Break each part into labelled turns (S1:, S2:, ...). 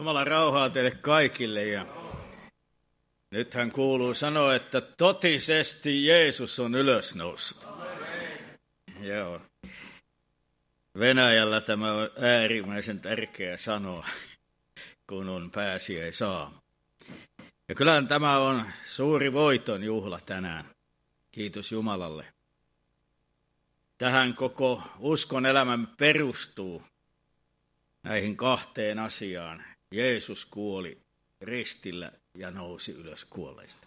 S1: Jumalan rauhaa teille kaikille ja nythän kuuluu sanoa, että totisesti Jeesus on ylösnoussut. Joo. Venäjällä tämä on äärimmäisen tärkeä sanoa, kun on pääsiäisaamo. Ja kyllähän tämä on suuri voiton juhla tänään. Kiitos Jumalalle. Tähän koko uskon elämämme perustuu näihin kahteen asiaan. Jeesus kuoli ristillä ja nousi ylös kuolleista.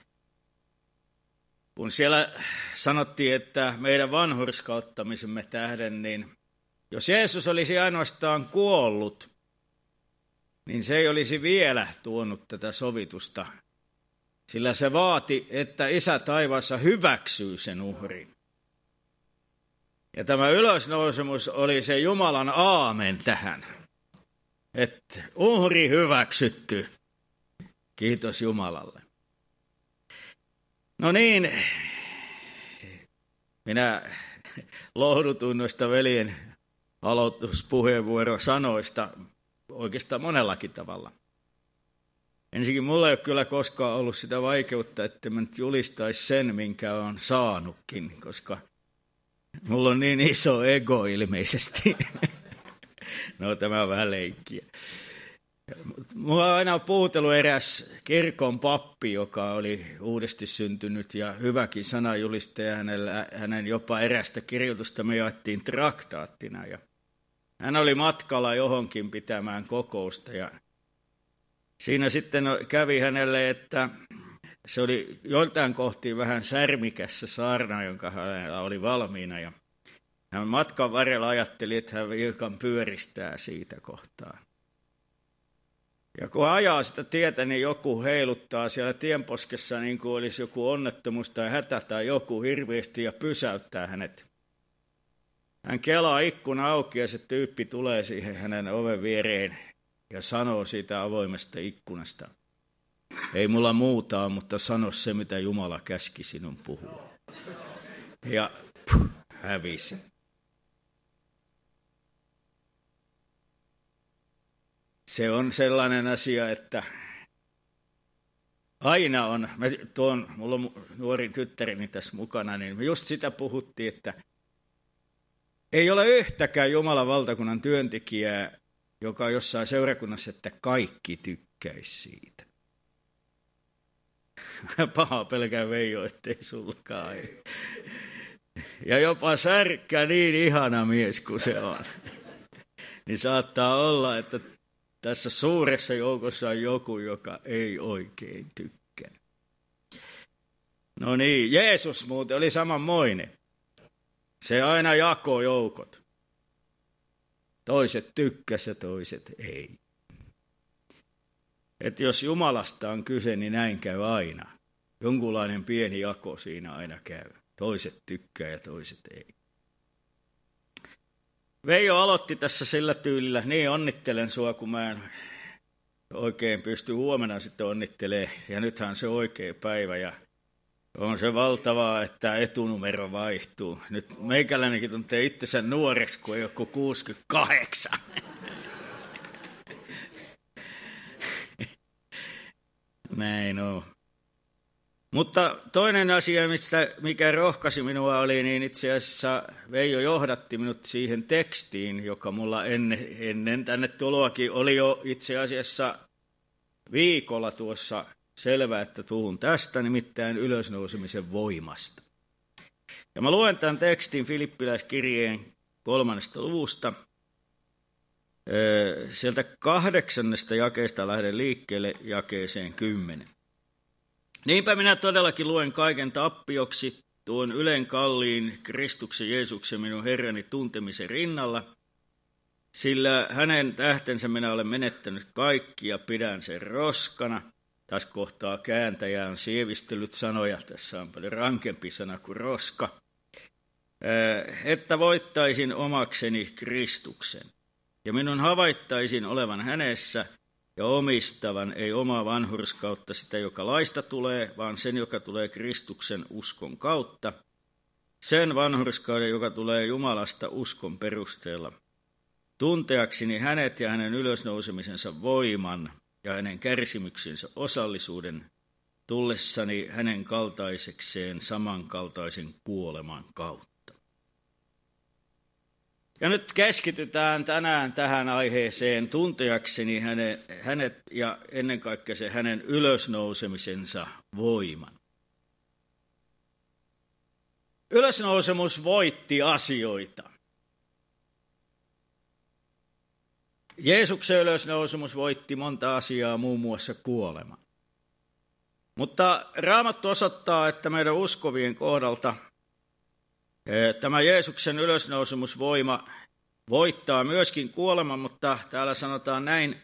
S1: Kun siellä sanottiin, että meidän vanhurskauttamisemme tähden, niin jos Jeesus olisi ainoastaan kuollut, niin se ei olisi vielä tuonut tätä sovitusta, sillä se vaati, että Isä taivaassa hyväksyy sen uhrin. Ja tämä ylösnousemus oli se Jumalan aamen tähän, että uhri hyväksytty. Kiitos Jumalalle. No niin, minä lohdutuin noista veljen aloituspuheenvuorosanoista oikeastaan monellakin tavalla. Ensinnäkin mulla ei ole kyllä koskaan ollut sitä vaikeutta, että mä nyt julistaisi sen, minkä olen saanutkin, koska mulla on niin iso ego ilmeisesti. No tämä on vähän leikkiä. Mulla on aina puhutellut eräs kirkon pappi, joka oli uudesti syntynyt ja hyväkin sanajulistaja. Hänen jopa erästä kirjoitusta me jaettiin traktaattina. Ja hän oli matkalla johonkin pitämään kokousta ja siinä sitten kävi hänelle, että se oli joiltain kohtiin vähän särmikässä saarna, jonka hänellä oli valmiina. Ja hän matkan varrella ajatteli, että hän hiukan pyöristää siitä kohtaa. Ja kun ajaa sitä tietä, niin joku heiluttaa siellä tienposkessa niin kuin olisi joku onnettomuus tai hätä tai joku hirveästi ja pysäyttää hänet. Hän kelaa ikkuna auki ja se tyyppi tulee siihen hänen oven viereen ja sanoo siitä avoimesta ikkunasta. Ei mulla muuta, mutta sano se, mitä Jumala käski sinun puhua. Ja hävisi. Se on sellainen asia, että aina on, mulla on nuori tyttäreni tässä mukana, niin me just sitä puhuttiin, että ei ole yhtäkään Jumalan valtakunnan työntekijää, joka on jossain seurakunnassa, että kaikki tykkäisi siitä. Paha pelkää Veijo, ettei sulkaan. Ja jopa Särkkä, niin ihana mies kuin se on, niin saattaa olla, että tässä suuressa joukossa on joku, joka ei oikein tykkää. No niin, Jeesus muuten oli samanmoinen. Se aina jakoi joukot. Toiset tykkäs ja toiset ei. Että jos Jumalasta on kyse, niin näin käy aina. Jonkunlainen pieni jako siinä aina käy. Toiset tykkää ja toiset ei. Veijo aloitti tässä sillä tyylillä, niin onnittelen sua, kun mä en oikein pysty huomenna sitten onnittelemaan. Ja nythän on se oikea päivä ja on se valtavaa, että etunumero vaihtuu. Nyt meikäläinenkin tuntee itsensä nuoreksi, kun ei ole kuin 68. Näin on. Mutta toinen asia, mikä rohkaisi minua oli, niin itse asiassa Veijo johdatti minut siihen tekstiin, joka mulla ennen tänne tuloakin oli jo itse asiassa viikolla tuossa selvä, että puhun tästä, nimittäin ylösnousemisen voimasta. Ja mä luen tämän tekstin Filippiläiskirjeen 3. luvusta. Sieltä 8. jakeesta lähden liikkeelle jakeeseen 10. Niinpä minä todellakin luen kaiken tappioksi tuon ylen kalliin Kristuksen Jeesuksen minun Herrani tuntemisen rinnalla, sillä hänen tähtensä minä olen menettänyt kaikki ja pidän sen roskana. Tässä kohtaa kääntäjä on sievistellyt sanoja, tässä on paljon rankempi sana kuin roska, että voittaisin omakseni Kristuksen. Ja minun havaittaisin olevan hänessä ja omistavan ei omaa vanhurskautta sitä, joka laista tulee, vaan sen, joka tulee Kristuksen uskon kautta, sen vanhurskauden, joka tulee Jumalasta uskon perusteella, tunteakseni hänet ja hänen ylösnousemisensa voiman ja hänen kärsimyksensä osallisuuden, tullessani hänen kaltaisekseen samankaltaisen kuoleman kautta. Ja nyt keskitytään tänään tähän aiheeseen tunteakseni hänet ja ennen kaikkea se hänen ylösnousemisensa voiman. Ylösnousemus voitti asioita. Jeesuksen ylösnousemus voitti monta asiaa, muun muassa kuoleman. Mutta Raamattu osoittaa, että meidän uskovien kohdalta tämä Jeesuksen ylösnousemusvoima voittaa myöskin kuoleman, mutta täällä sanotaan näin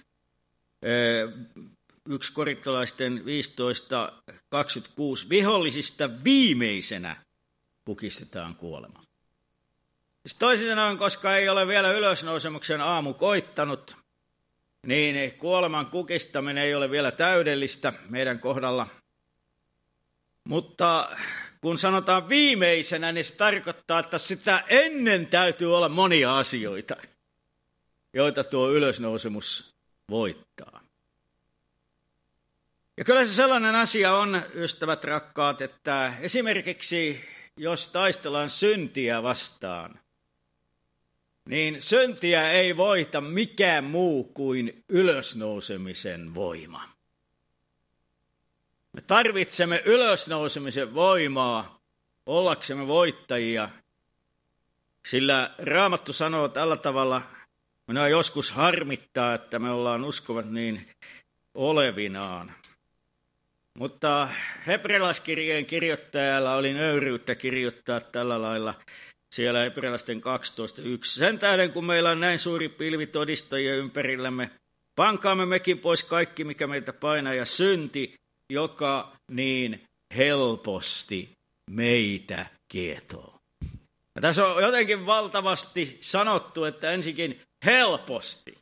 S1: 1 Korintolaisten 15:26, vihollisista viimeisenä kukistetaan kuolema. Siis toisin sanoen, koska ei ole vielä ylösnousemuksen aamu koittanut, niin kuoleman kukistaminen ei ole vielä täydellistä meidän kohdalla. Mutta kun sanotaan viimeisenä, niin se tarkoittaa, että sitä ennen täytyy olla monia asioita, joita tuo ylösnousemus voittaa. Ja kyllä se sellainen asia on, ystävät rakkaat, että esimerkiksi jos taistellaan syntiä vastaan, niin syntiä ei voita mikään muu kuin ylösnousemisen voima. Me tarvitsemme ylösnousemisen voimaa ollaksemme voittajia, sillä Raamattu sanoo tällä tavalla, minua joskus harmittaa, että me ollaan uskovat niin olevinaan. Mutta hebrealaiskirjeen kirjoittajalla oli nöyryyttä kirjoittaa tällä lailla siellä hebrealaisten 12:1. Sen tähden, kun meillä on näin suuri pilvi todistajia ympärillämme, pankaamme mekin pois kaikki, mikä meitä painaa, ja synti, joka niin helposti meitä kietoo. Ja tässä on jotenkin valtavasti sanottu, että ensikin helposti,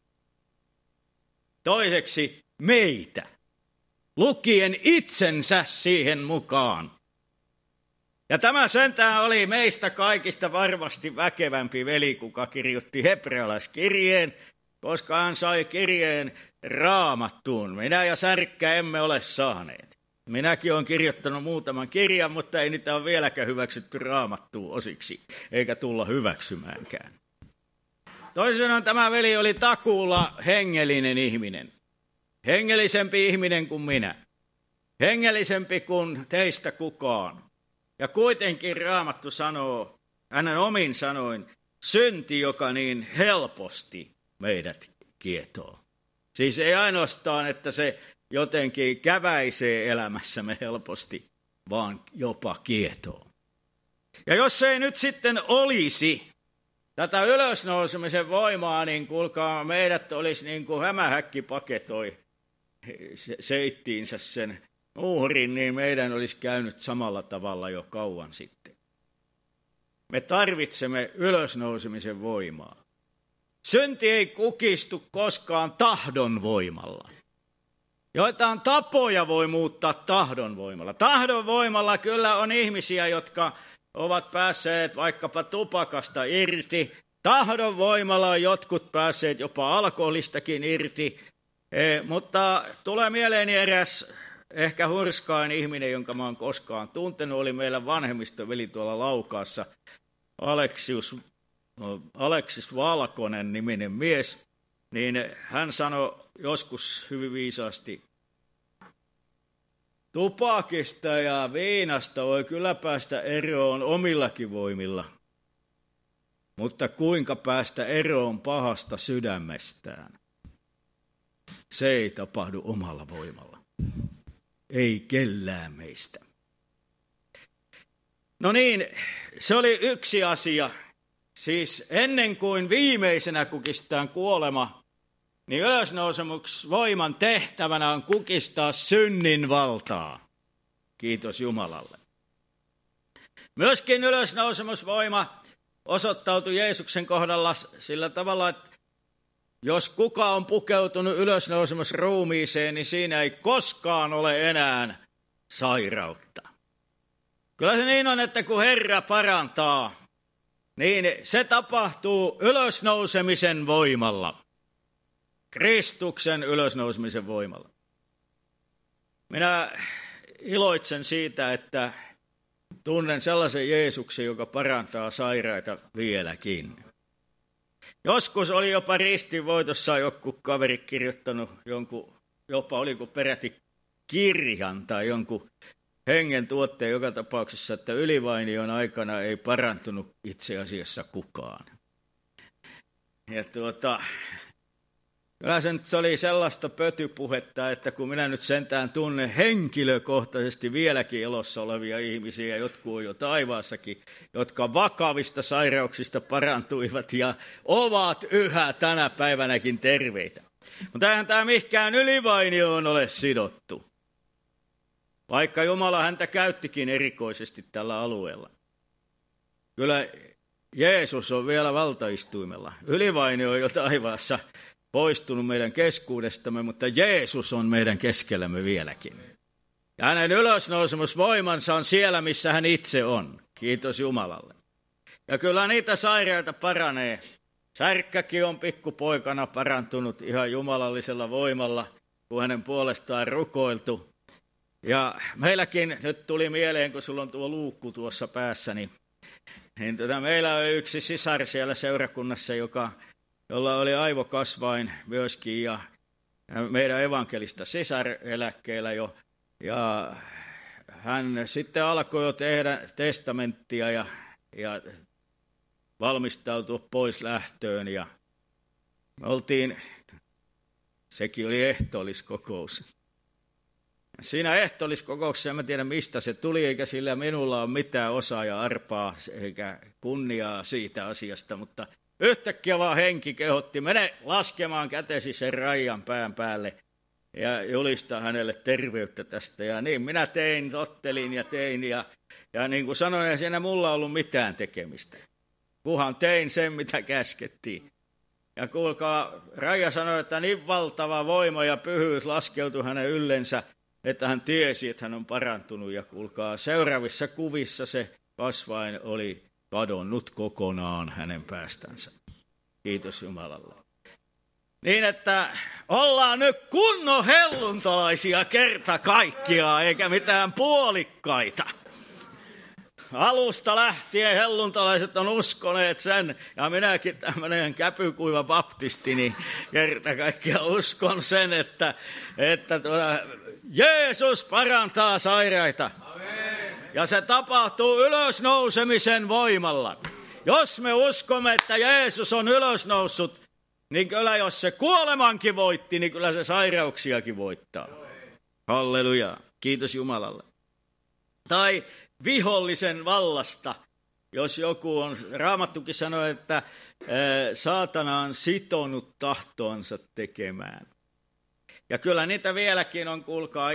S1: toiseksi meitä, lukien itsensä siihen mukaan. Ja tämä sentään oli meistä kaikista varmasti väkevämpi veli, kuka kirjoitti hebrealaiskirjeen, koska hän sai kirjeen Raamattuun. Minä ja Särkkä emme ole saaneet. Minäkin olen kirjoittanut muutaman kirjan, mutta ei niitä ole vieläkään hyväksytty Raamattuun osiksi, eikä tulla hyväksymäänkään. Toisin sanoen tämä veli oli takuulla hengellinen ihminen. Hengellisempi ihminen kuin minä. Hengellisempi kuin teistä kukaan. Ja kuitenkin Raamattu sanoo, hänen omin sanoin, synti, joka niin helposti meidät kietoo. Siis ei ainoastaan, että se jotenkin käväisee elämässämme helposti, vaan jopa kietoo. Ja jos ei nyt sitten olisi tätä ylösnousemisen voimaa, niin kuulkaa, meidät olisi niin kuin hämähäkki paketoi seittiinsä sen uhrin, niin meidän olisi käynyt samalla tavalla jo kauan sitten. Me tarvitsemme ylösnousemisen voimaa. Synti ei kukistu koskaan tahdon voimalla. Joitain tapoja voi muuttaa tahdon voimalla. Tahdon voimalla kyllä on ihmisiä, jotka ovat päässeet vaikkapa tupakasta irti. Tahdon voimalla on jotkut päässeet jopa alkoholistakin irti. Mutta tulee mieleeni eräs ehkä hurskain ihminen, jonka mä oon koskaan tuntenut, oli meillä vanhemmistoveli tuolla Laukaassa, Aleksis Valkonen niminen mies, niin hän sanoi joskus hyvin viisaasti, tupakista ja viinasta voi kyllä päästä eroon omillakin voimilla, mutta kuinka päästä eroon pahasta sydämestään? Se ei tapahdu omalla voimalla. Ei kellään meistä. No niin, se oli yksi asia. Siis ennen kuin viimeisenä kukistetaan kuolema, niin ylösnousemusvoiman tehtävänä on kukistaa synnin valtaa. Kiitos Jumalalle. Myöskin ylösnousemusvoima osoittautui Jeesuksen kohdalla sillä tavalla, että jos kuka on pukeutunut ylösnousemusruumiiseen, niin siinä ei koskaan ole enää sairautta. Kyllä se niin on, että kun Herra parantaa, niin se tapahtuu ylösnousemisen voimalla. Kristuksen ylösnousemisen voimalla. Minä iloitsen siitä, että tunnen sellaisen Jeesuksen, joka parantaa sairaita vieläkin. Joskus oli jopa ristinvoitossa joku kaveri kirjoittanut jopa oliko peräti kirjan tai jonkun hengen tuotteen joka tapauksessa, että ylivainion aikana ei parantunut itse asiassa kukaan. Ja kyllä se nyt oli sellaista pötypuhetta, että kun minä nyt sentään tunnen henkilökohtaisesti vieläkin elossa olevia ihmisiä, jotkut on jo taivaassakin, jotka vakavista sairauksista parantuivat ja ovat yhä tänä päivänäkin terveitä. Mutta eihän tämä mihinkään ylivainioon ole sidottu, vaikka Jumala häntä käyttikin erikoisesti tällä alueella. Kyllä Jeesus on vielä valtaistuimella. Ylivainio on jo taivaassa poistunut meidän keskuudestamme, mutta Jeesus on meidän keskellämme vieläkin. Ja hänen ylösnousemusvoimansa on siellä, missä hän itse on. Kiitos Jumalalle. Ja kyllä niitä sairaita paranee. Särkkäkin on pikkupoikana parantunut ihan jumalallisella voimalla, kun hänen puolestaan rukoiltu. Ja meilläkin nyt tuli mieleen, kun sulla on tuo luukku tuossa päässäni, niin meillä oli yksi sisar siellä seurakunnassa, jolla oli aivokasvain myöskin, ja meidän evankelista sisareläkkeellä jo. Ja hän sitten alkoi jo tehdä testamenttia ja valmistautua pois lähtöön. Ja me sekin oli ehtoolliskokous. Siinä ehtoolliskokouksessa en tiedä mistä se tuli, eikä sillä minulla ole mitään osaa ja arpaa eikä kunniaa siitä asiasta, mutta yhtäkkiä vaan henki kehotti, mene laskemaan kätesi sen Raijan pään päälle ja julistaa hänelle terveyttä tästä. Ja niin minä tottelin ja tein ja niin kuin sanoin, ei siinä mulla ollut mitään tekemistä, kunhan tein sen mitä käskettiin. Ja kuulkaa, Raija sanoi, että niin valtava voima ja pyhyys laskeutui hänen yllensä, että hän tiesi, että hän on parantunut. Ja kuulkaa, seuraavissa kuvissa se kasvain oli kadonnut kokonaan hänen päästänsä. Kiitos Jumalalle. Niin, että ollaan nyt kunnon helluntalaisia kerta kaikkiaan, eikä mitään puolikkaita. Alusta lähtien helluntalaiset on uskoneet sen, ja minäkin tämmöinen käpykuiva baptisti, niin kerta kaikkiaan uskon sen, että Jeesus parantaa sairaita. Amen. Ja se tapahtuu ylösnousemisen voimalla. Jos me uskomme, että Jeesus on ylösnoussut, niin kyllä jos se kuolemankin voitti, niin kyllä se sairauksiakin voittaa. Halleluja. Kiitos Jumalalle. Tai vihollisen vallasta, jos joku on, Raamattukin sanoi, että saatana on sitonut tahtoansa tekemään. Ja kyllä niitä vieläkin on, kuulkaa,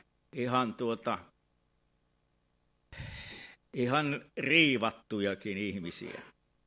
S1: ihan riivattujakin ihmisiä.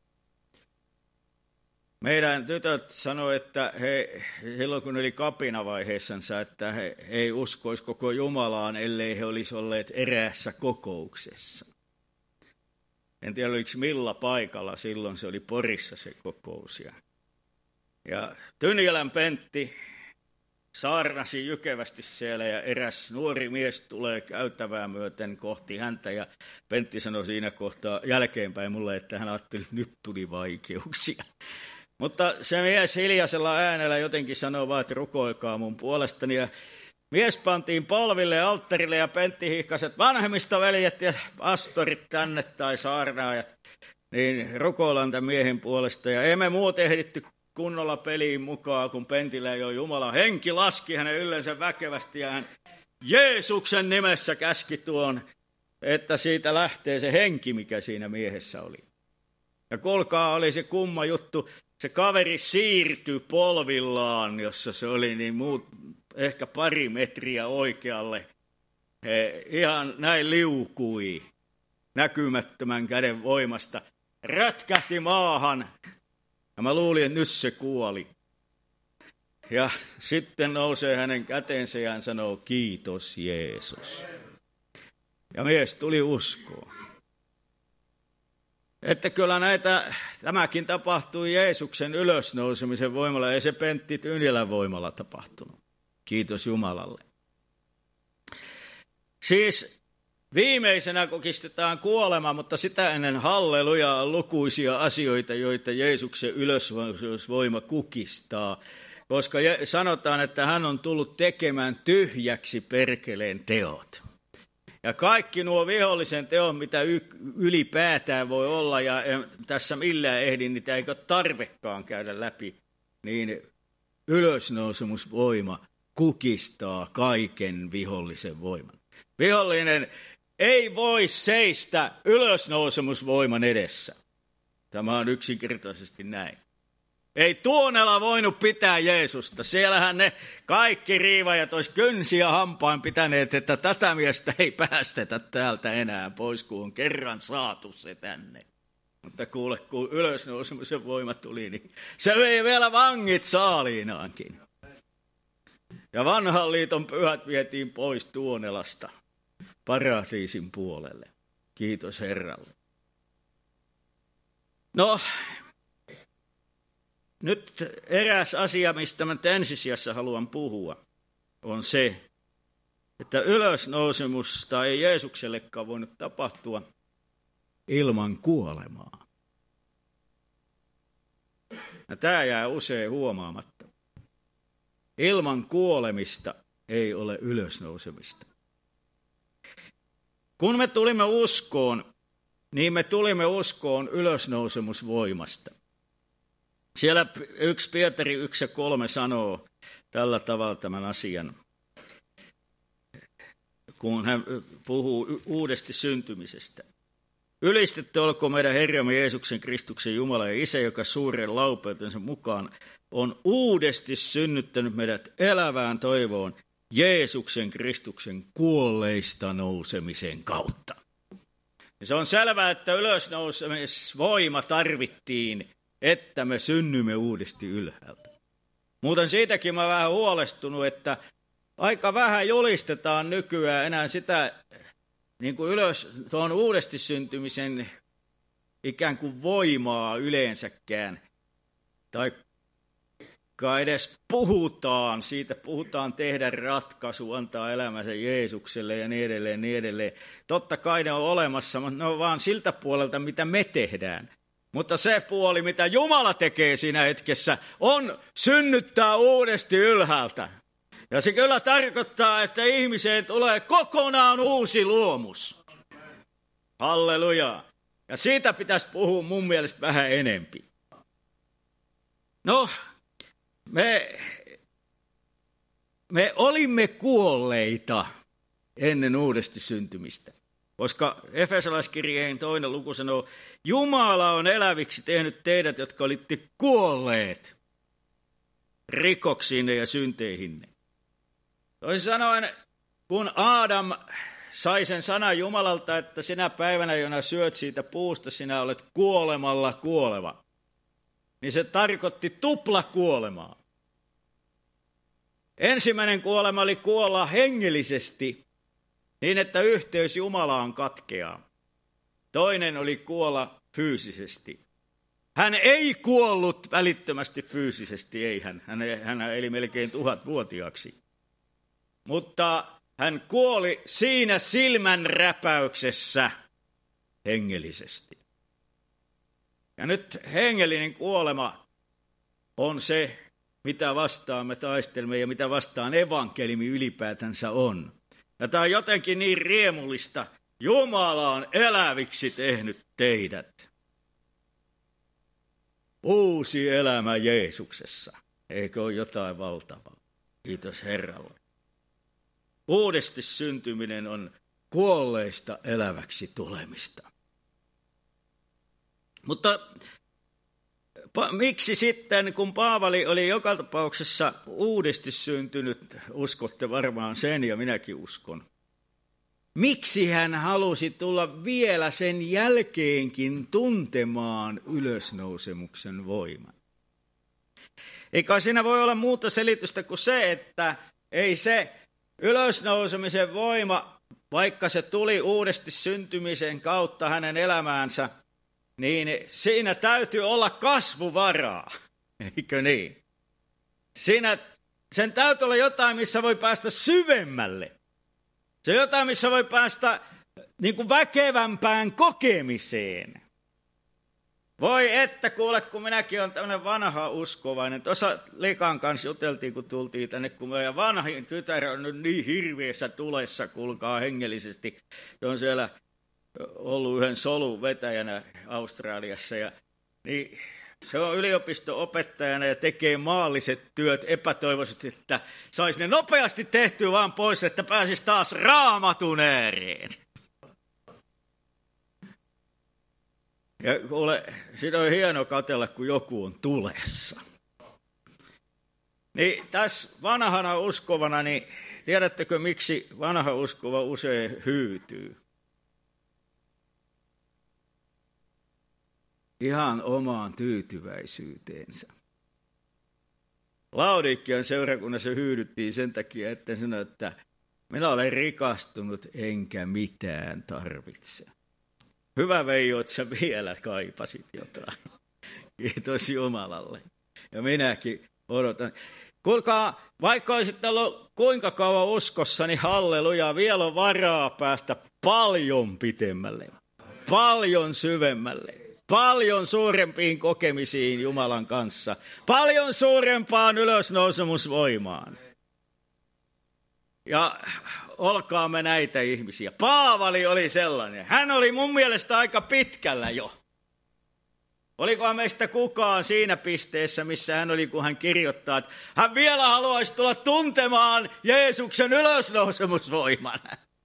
S1: Meidän tytöt sanoi, että he silloin kun oli kapinavaiheessansa, että he ei uskoisi koko Jumalaan, ellei he olisi olleet eräässä kokouksessa. En tiedä, oliko millä paikalla, silloin se oli Porissa se kokous. Ja Tynjälän Pentti saarnasi jykevästi siellä ja eräs nuori mies tulee käytävää myöten kohti häntä. Ja Pentti sanoi siinä kohtaa jälkeenpäin mulle, että hän ajatteli, että nyt tuli vaikeuksia. Mutta se mies hiljaisella äänellä jotenkin sanoi vaan, että rukoilkaa mun puolestani. Ja mies pantiin polville ja alttarille ja Pentti hihkasi, että vanhemmistoveljet ja pastorit tänne tai saarnaajat, niin rukoillaan tämän miehen puolesta. Ja emme muut ehditty kunnolla peliin mukaan, kun Pentillä jo Jumala henki laski hänen yllensä väkevästi ja hän Jeesuksen nimessä käski tuon, että siitä lähtee se henki, mikä siinä miehessä oli. Ja kuulkaa, oli se kumma juttu, se kaveri siirtyi polvillaan, jossa se oli niin ehkä 2 metriä oikealle. He ihan näin liukui näkymättömän käden voimasta, rötkähti maahan. Ja mä luulin, että nyt se kuoli. Ja sitten nousee hänen käteensä ja hän sanoo, kiitos Jeesus. Ja mies tuli uskoon. että kyllä tämäkin tapahtui Jeesuksen ylösnousemisen voimalla, ei se Pentti Tyynilän voimalla tapahtunut. Kiitos Jumalalle. Siis viimeisenä kukistetaan kuolema, mutta sitä ennen halleluja on lukuisia asioita, joita Jeesuksen ylösnousemusvoima kukistaa. Koska sanotaan, että hän on tullut tekemään tyhjäksi perkeleen teot. Ja kaikki nuo vihollisen teot, mitä ylipäätään voi olla, ja tässä millään ehdin, niitä eikö tarvekaan käydä läpi, niin ylösnousemusvoima kukistaa kaiken vihollisen voiman. Vihollinen ei voi seistä ylösnousemusvoiman edessä. Tämä on yksinkertaisesti näin. Ei Tuonela voinut pitää Jeesusta. Siellähän ne kaikki riivajat olisi kynsiä hampain pitäneet, että tätä miestä ei päästetä täältä enää pois, kun on kerran saatu se tänne. Mutta kuule, kun ylösnousemisen voima tuli, niin se vei vielä vangit saaliinaankin. Ja vanhan liiton pyhät vietiin pois Tuonelasta paratiisin puolelle. Kiitos Herralle. No, nyt eräs asia, mistä mä ensisijassa haluan puhua, on se, että ylösnousemusta ei Jeesuksellekaan voinut tapahtua ilman kuolemaa. Ja tämä jää usein huomaamatta. Ilman kuolemista ei ole ylösnousemista. Kun me tulimme uskoon, niin me tulimme uskoon ylösnousemusvoimasta. Siellä 1 Pietari 1:3 sanoo tällä tavalla tämän asian, kun hän puhuu uudesti syntymisestä. Ylistetty olkoon meidän Herramme Jeesuksen Kristuksen Jumala ja Isä, joka suuren laupeutensa mukaan on uudesti synnyttänyt meidät elävään toivoon Jeesuksen Kristuksen kuolleista nousemisen kautta. Ja se on selvää, että ylösnousemisvoima tarvittiin, että me synnymme uudesti ylhäältä. Muuten siitäkin mä vähän huolestunut, että aika vähän julistetaan nykyään enää sitä niin kuin tuon uudesti syntymisen ikään kuin voimaa yleensäkään. Tai edes puhutaan tehdä ratkaisu, antaa elämänsä Jeesukselle ja niin edelleen, niin edelleen. Totta kai ne on olemassa, mutta ne on vaan siltä puolelta, mitä me tehdään. Mutta se puoli, mitä Jumala tekee siinä hetkessä, on synnyttää uudesti ylhäältä. Ja se kyllä tarkoittaa, että ihmiseen tulee kokonaan uusi luomus. Halleluja. Ja siitä pitäisi puhua mun mielestä vähän enempi. No, me olimme kuolleita ennen uudesti syntymistä. Koska Efesolaiskirjeen 2. luku sanoo, Jumala on eläviksi tehnyt teidät, jotka olitte kuolleet rikoksiinne ja synteihinne. Toisin sanoen, kun Aadam sai sen sanan Jumalalta, että sinä päivänä, jona syöt siitä puusta, sinä olet kuolemalla kuoleva, niin se tarkoitti tuplakuolemaa. Ensimmäinen kuolema oli kuolla hengellisesti, niin että yhteys Jumalaan katkeaa. Toinen oli kuolla fyysisesti. Hän ei kuollut välittömästi fyysisesti, ei hän. Hän eli melkein 1000-vuotiaaksi. Mutta hän kuoli siinä silmänräpäyksessä hengellisesti. Ja nyt hengellinen kuolema on se, mitä vastaan me taistelemme ja mitä vastaan evankeliumi ylipäätänsä on. Ja tämä on jotenkin niin riemullista. Jumala on eläviksi tehnyt teidät. Uusi elämä Jeesuksessa. Eikö ole jotain valtavaa? Kiitos Herralle. Uudesti syntyminen on kuolleista eläväksi tulemista. Mutta miksi sitten, kun Paavali oli joka tapauksessa uudesti syntynyt, uskotte varmaan sen ja minäkin uskon. Miksi hän halusi tulla vielä sen jälkeenkin tuntemaan ylösnousemuksen voiman? Eikä siinä voi olla muuta selitystä kuin se, että ei se ylösnousemisen voima, vaikka se tuli uudesti syntymisen kautta hänen elämäänsä, niin siinä täytyy olla kasvuvaraa, eikö niin? Sen täytyy olla jotain, missä voi päästä syvemmälle. Se on jotain, missä voi päästä niin kuin väkevämpään kokemiseen. Voi että kuule, kun minäkin olen tämmöinen vanha uskovainen. Tuossa Likan kanssa juteltiin, kun tultiin tänne, kun meidän vanhin tytär on nyt niin hirveässä tulessa, kuulkaa hengellisesti. Se on siellä ollut yhden solun vetäjänä Australiassa. Niin se on yliopisto-opettajana ja tekee maalliset työt epätoivoisesti, että saisi ne nopeasti tehtyä vaan pois, että pääsisi taas Raamatun ääreen. Ja kuule, siinä on hieno katsella, kun joku on tulessa. Niin tässä vanhana uskovana, niin tiedättekö miksi vanha uskova usein hyytyy? Ihan omaan tyytyväisyyteensä. Laodikian seurakunnassa hyydyttiin sen takia, että sanoi, että minä olen rikastunut enkä mitään tarvitse. Hyvä Veijo, että sä vielä kaipasit jotain. Kiitos Jumalalle. Ja minäkin odotan. Kuulkaa, vaikka olisit ollut kuinka kauan uskossa, niin halleluja, vielä on varaa päästä paljon pitemmälle, paljon syvemmälle, paljon suurempiin kokemisiin Jumalan kanssa, paljon suurempaan ylösnousemusvoimaan. Ja olkaamme näitä ihmisiä. Paavali oli sellainen. Hän oli mun mielestä aika pitkällä jo. Olikohan meistä kukaan siinä pisteessä, missä hän oli, kun hän kirjoittaa, että hän vielä haluaisi tulla tuntemaan Jeesuksen ylösnousemusvoiman.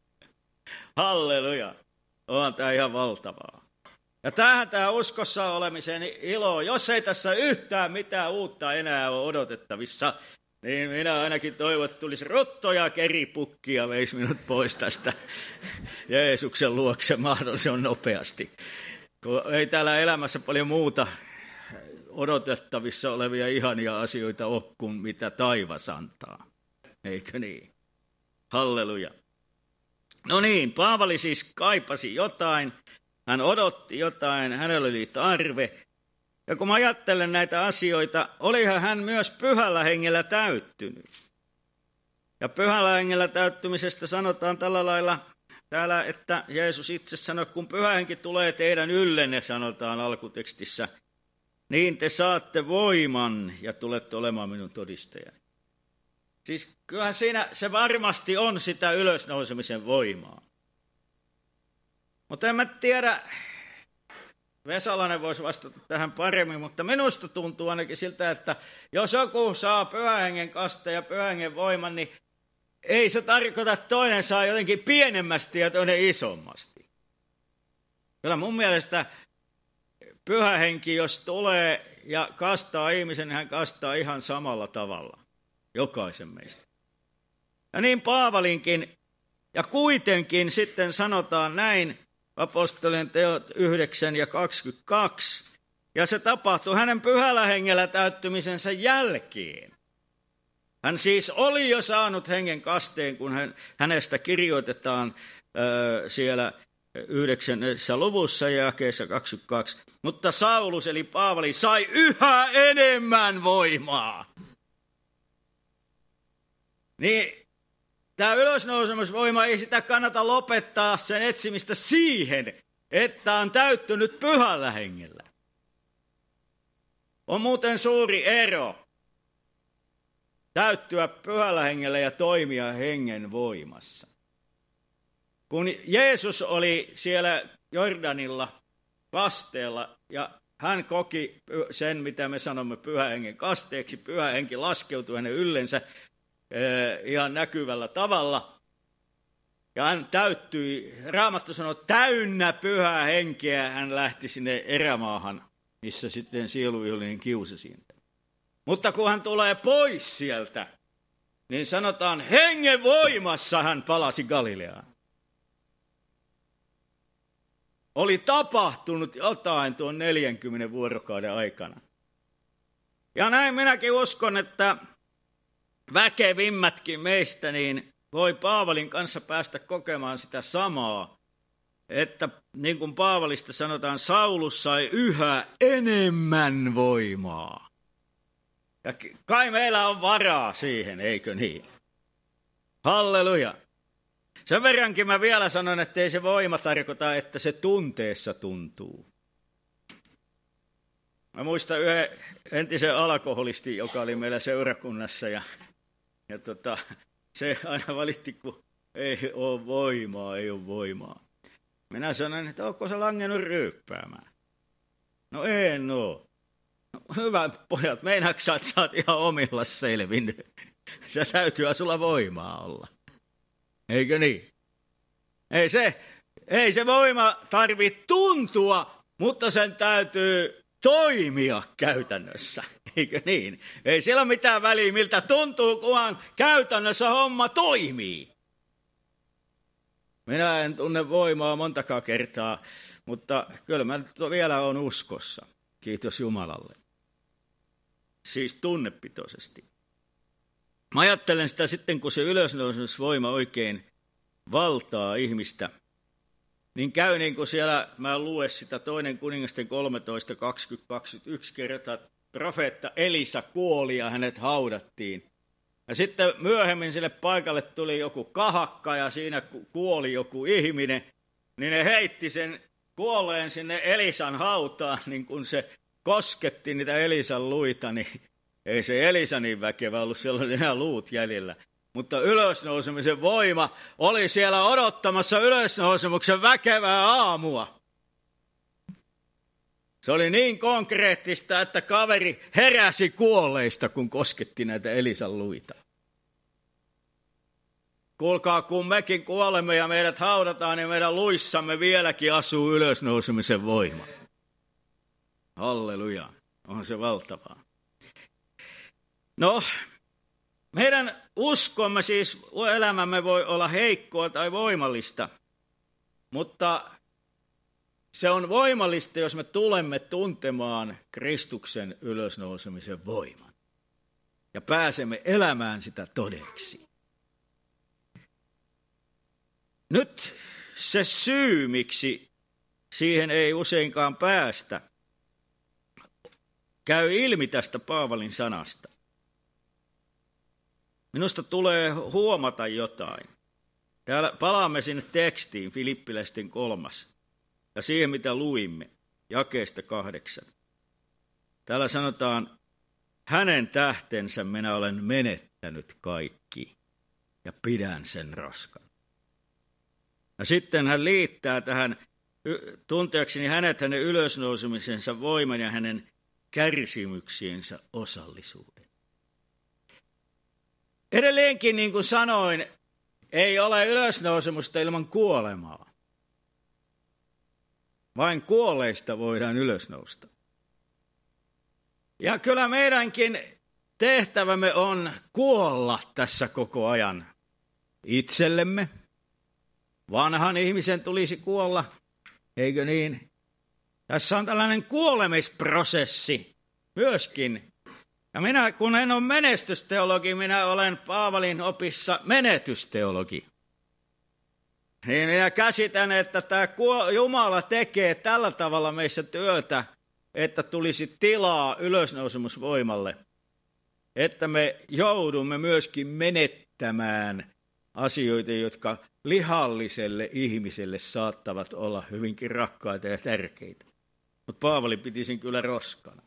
S1: Halleluja. On tämä ihan valtavaa. Ja tähän tämä uskossa olemisen ilo, jos ei tässä yhtään mitään uutta enää ole odotettavissa, niin minä ainakin toivon, että tulisi rotto ja keripukki ja veisi minut pois tästä Jeesuksen luokse mahdollisimman nopeasti. Kun ei täällä elämässä paljon muuta odotettavissa olevia ihania asioita ole kuin mitä taivas antaa. Eikö niin? Halleluja. No niin, Paavali siis kaipasi jotain, hän odotti jotain, hänellä oli tarve. Ja kun mä ajattelen näitä asioita, olihan hän myös pyhällä hengellä täyttynyt. Ja pyhällä hengellä täyttymisestä sanotaan tällä lailla täällä, että Jeesus itse sanoi, kun pyhä henki tulee teidän yllenne, sanotaan alkutekstissä, niin te saatte voiman ja tulette olemaan minun todistajani. Siis kyllähän siinä se varmasti on sitä ylösnousemisen voimaa. Mutta en mä tiedä, Vesalainen voisi vastata tähän paremmin, mutta minusta tuntuu ainakin siltä, että jos joku saa pyhän hengen kasteen ja pyhän hengen voiman, niin ei se tarkoita, että toinen saa jotenkin pienemmästi ja toinen isommasti. Kyllä mun mielestä pyhä henki, jos tulee ja kastaa ihmisen, niin hän kastaa ihan samalla tavalla. Jokaisen meistä. Ja niin Paavalinkin, ja kuitenkin sitten sanotaan näin, apostolien teot 9 ja 22, ja se tapahtui hänen pyhällä hengellä täyttymisensä jälkeen. Hän siis oli jo saanut hengen kasteen, kun hänestä kirjoitetaan siellä 9. luvussa ja jakeessa 22. Mutta Saulus eli Paavali sai yhä enemmän voimaa. Niin tämä ylösnousemusvoima ei sitä kannata lopettaa sen etsimistä siihen, että on täyttynyt pyhällä hengellä. On muuten suuri ero täyttyä pyhällä hengellä ja toimia hengen voimassa. Kun Jeesus oli siellä Jordanilla kasteella ja hän koki sen, mitä me sanomme pyhän hengen kasteeksi, pyhä henki laskeutui hänen yllensä ihan näkyvällä tavalla. Ja hän täyttyi, Raamattu sanoo, täynnä pyhää henkeä, hän lähti sinne erämaahan, missä sitten sieluvihollinen kiusasi. Mutta kun hän tulee pois sieltä, niin sanotaan, hengen voimassa hän palasi Galileaan. Oli tapahtunut jotain tuon 40 vuorokauden aikana. Ja näin minäkin uskon, että väkevimmätkin meistä niin voi Paavalin kanssa päästä kokemaan sitä samaa, että niin kuin Paavalista sanotaan, Saulus sai yhä enemmän voimaa. Ja kai meillä on varaa siihen, eikö niin? Halleluja. Sen verrankin mä vielä sanon, että ei se voima tarkoita, että se tunteessa tuntuu. Mä muistan yhden entisen alkoholistin, joka oli meillä seurakunnassa ja se aina valitti, kun ei ole voimaa. Minä sanoin, että onko se langennut ryyppäämään? No en oo. No, hyvä pojat, meinaatko sä oot ihan omilla selvinnyt? Ja täytyy sulla voimaa olla. Eikö niin? Ei se voima tarvitse tuntua, mutta sen täytyy toimia käytännössä. Eikö niin? Ei sillä ole mitään väliä, miltä tuntuu, kunhan käytännössä homma toimii. Minä en tunne voimaa montakaan kertaa, mutta kyllä mä vielä olen uskossa. Kiitos Jumalalle. Siis tunnepitoisesti. Mä ajattelen sitä sitten, kun se ylösnousemusvoima oikein valtaa ihmistä, niin käy niin kuin siellä, mä luen sitä 2 Kuningasten 13, 20, 21 kertaa, profeetta Elisa kuoli ja hänet haudattiin. Ja sitten myöhemmin sille paikalle tuli joku kahakka ja siinä kuoli joku ihminen, niin ne heitti sen kuolleen sinne Elisan hautaan, niin kun se kosketti niitä Elisan luita, niin ei se Elisa niin väkevä ollut, siellä oli enää luut jäljellä. Mutta ylösnousemisen voima oli siellä odottamassa ylösnousemuksen väkevää aamua. Se oli niin konkreettista, että kaveri heräsi kuolleista, kun kosketti näitä Elisan luita. Kuulkaa, kun mekin kuolemme ja meidät haudataan, niin meidän luissamme vieläkin asuu ylösnousemisen voima. Halleluja, on se valtavaa. No, meidän uskomme siis, elämämme voi olla heikkoa tai voimallista, mutta se on voimallista, jos me tulemme tuntemaan Kristuksen ylösnousemisen voiman ja pääsemme elämään sitä todeksi. Nyt se syy, miksi siihen ei useinkaan päästä, käy ilmi tästä Paavalin sanasta. Minusta tulee huomata jotain. Täällä palaamme sinne tekstiin, Filippiläisten 3. Ja siihen, mitä luimme, jakeesta 8. Täällä sanotaan, hänen tähtensä minä olen menettänyt kaikki ja pidän sen raskan. Ja sitten hän liittää tähän tunteakseni hänen ylösnousemisensa voiman ja hänen kärsimyksiensä osallisuuden. Edelleenkin, niin kuin sanoin, ei ole ylösnousemusta ilman kuolemaa. Vain kuolleista voidaan ylösnousta. Ja kyllä meidänkin tehtävämme on kuolla tässä koko ajan itsellemme. Vanhan ihmisen tulisi kuolla, eikö niin? Tässä on tällainen kuolemisprosessi myöskin. Ja minä, kun en ole menestysteologi, minä olen Paavalin opissa menetysteologi. Niin minä käsitän, että tämä Jumala tekee tällä tavalla meissä työtä, että tulisi tilaa ylösnousemusvoimalle. Että me joudumme myöskin menettämään asioita, jotka lihalliselle ihmiselle saattavat olla hyvinkin rakkaita ja tärkeitä. Mutta Paavali piti sen kyllä roskana.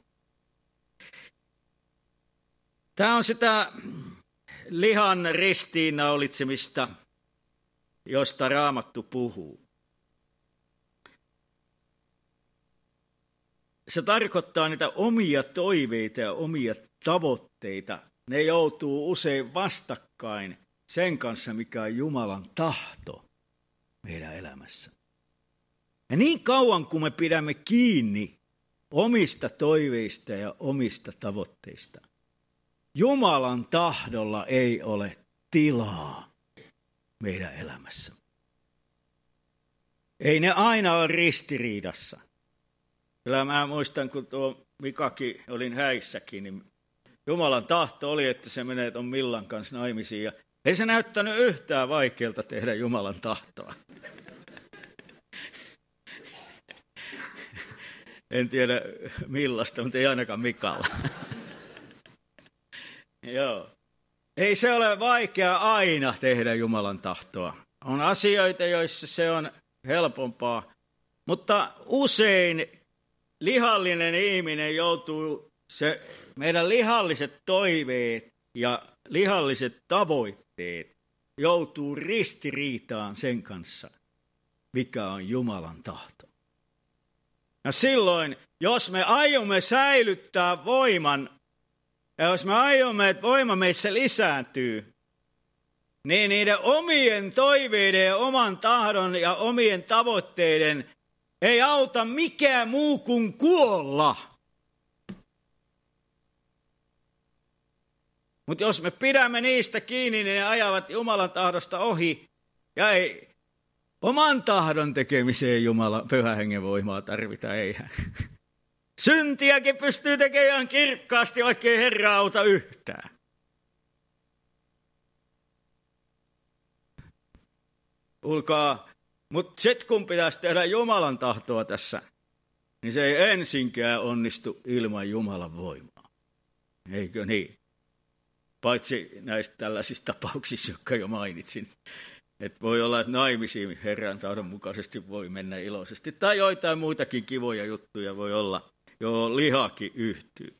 S1: Tämä on sitä lihan ristiinnaulitsemista, josta Raamattu puhuu. Se tarkoittaa niitä omia toiveita ja omia tavoitteita. Ne joutuu usein vastakkain sen kanssa, mikä on Jumalan tahto meidän elämässä. Ja niin kauan, kun me pidämme kiinni omista toiveista ja omista tavoitteista, Jumalan tahdolla ei ole tilaa meidän elämässä. Ei ne aina ole ristiriidassa. Kyllä mä muistan, kun tuo Mikakin olin häissäkin, niin Jumalan tahto oli, että se menee tuon Millan kanssa naimisiin. Ja ei se näyttänyt yhtään vaikealta tehdä Jumalan tahtoa. En tiedä millaista, mutta ei ainakaan Mikalla. Joo. Ei se ole vaikea aina tehdä Jumalan tahtoa. On asioita, joissa se on helpompaa, mutta usein lihallinen ihminen joutuu, meidän lihalliset toiveet ja lihalliset tavoitteet joutuu ristiriitaan sen kanssa, mikä on Jumalan tahto. Ja silloin, jos me aiomme säilyttää voiman, ja jos me aiomme, että voima meissä lisääntyy, niin niiden omien toiveiden ja oman tahdon ja omien tavoitteiden ei auta mikään muu kuin kuolla. Mutta jos me pidämme niistä kiinni, niin ne ajavat Jumalan tahdosta ohi. Ja ei oman tahdon tekemiseen Jumalan Pyhän Hengen voimaa tarvita, eihän. Syntiäkin pystyy tekemään kirkkaasti, vaikka ei Herra auta yhtään. Kuulkaa, mutta sitten kun pitäisi tehdä Jumalan tahtoa tässä, niin se ei ensinkään onnistu ilman Jumalan voimaa. Eikö niin? Paitsi näistä tällaisista tapauksissa, jotka jo mainitsin. Että voi olla, että naimisiin Herran tahdon mukaisesti voi mennä iloisesti. Tai joitain muitakin kivoja juttuja voi olla, johon lihakin yhtyy.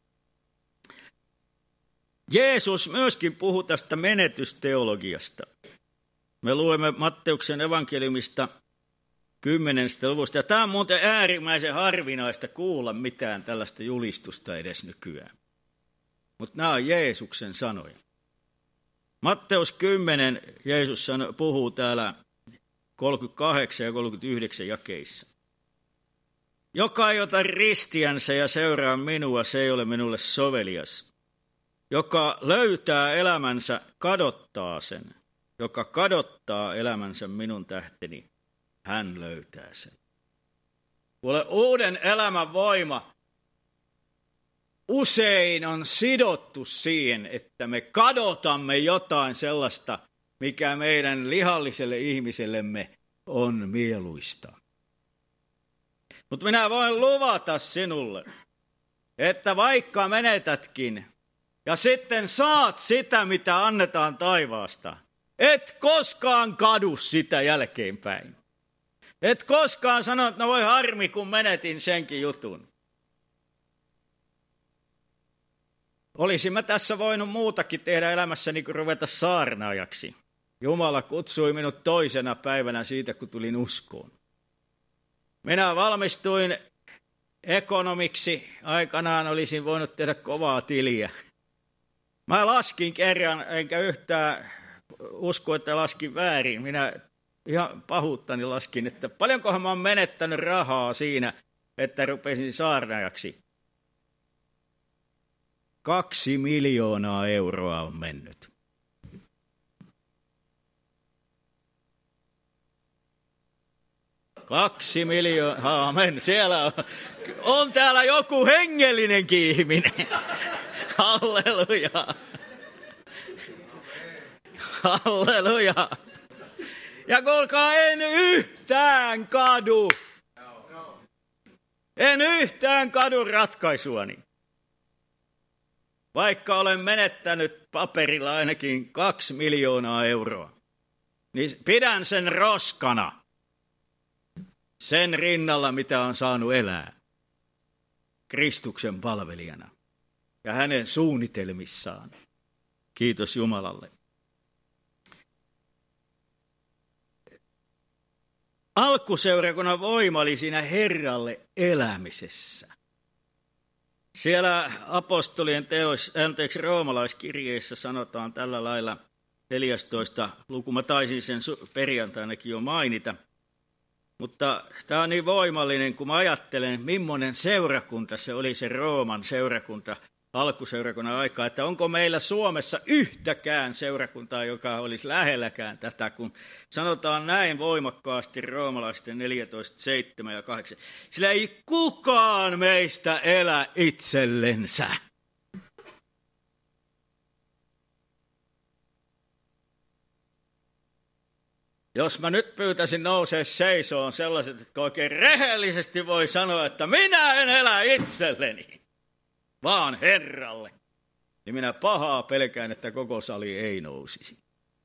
S1: Jeesus myöskin puhui tästä menetysteologiasta. Me luemme Matteuksen evankeliumista 10. luvusta. Ja tämä on muuten äärimmäisen harvinaista kuulla mitään tällaista julistusta edes nykyään. Mutta nämä on Jeesuksen sanoja. Matteus 10, Jeesus puhuu täällä 38 ja 39 jakeissa. Joka ei ota ristiänsä ja seuraa minua, se ei ole minulle sovelias. Joka löytää elämänsä, kadottaa sen. Joka kadottaa elämänsä minun tähteni, hän löytää sen. Kuule, uuden elämän voima usein on sidottu siihen, että me kadotamme jotain sellaista, mikä meidän lihalliselle ihmisellemme on mieluista. Mutta minä voin luvata sinulle, että vaikka menetätkin ja sitten saat sitä, mitä annetaan taivaasta, et koskaan kadu sitä jälkeenpäin. Et koskaan sano, että no voi harmi, kun menetin senkin jutun. Olisimme tässä voinut muutakin tehdä elämässäni kuin ruveta saarnaajaksi. Jumala kutsui minut toisena päivänä siitä, kun tulin uskoon. Minä valmistuin ekonomiksi. Aikanaan olisin voinut tehdä kovaa tiliä. Mä laskin kerran, enkä yhtään usko, että laskin väärin. Minä ihan pahuuttani laskin, että paljonkohan mä oon menettänyt rahaa siinä, että rupesin saarnaajaksi. 2 miljoonaa euroa on mennyt. Kaksi miljoonaa, amen. Siellä on täällä joku hengellinenkin ihminen. Halleluja. Halleluja. Ja kuulkaa, en yhtään kadu. En yhtään kadu ratkaisuani. Vaikka olen menettänyt paperilla ainakin 2 miljoonaa euroa, niin pidän sen roskana sen rinnalla, mitä on saanut elää Kristuksen palvelijana ja hänen suunnitelmissaan. Kiitos Jumalalle. Alkuseurakunnan voima oli siinä Herralle elämisessä. Siellä apostolien roomalaiskirjeessä sanotaan tällä lailla 14. luku. Mä taisin sen perjantainakin jo mainita. Mutta tämä on niin voimallinen, kun mä ajattelen, millainen seurakunta se oli se Rooman seurakunta alkuseurakunnan aikaa, että onko meillä Suomessa yhtäkään seurakuntaa, joka olisi lähelläkään tätä, kun sanotaan näin voimakkaasti roomalaisten 14, 7 ja 8. Sillä ei kukaan meistä elä itsellensä. Jos mä nyt pyytäisin nousee seisoon sellaiset, että oikein rehellisesti voi sanoa, että minä en elä itselleni, vaan Herralle, niin minä pahaa pelkään, että koko sali ei nousisi.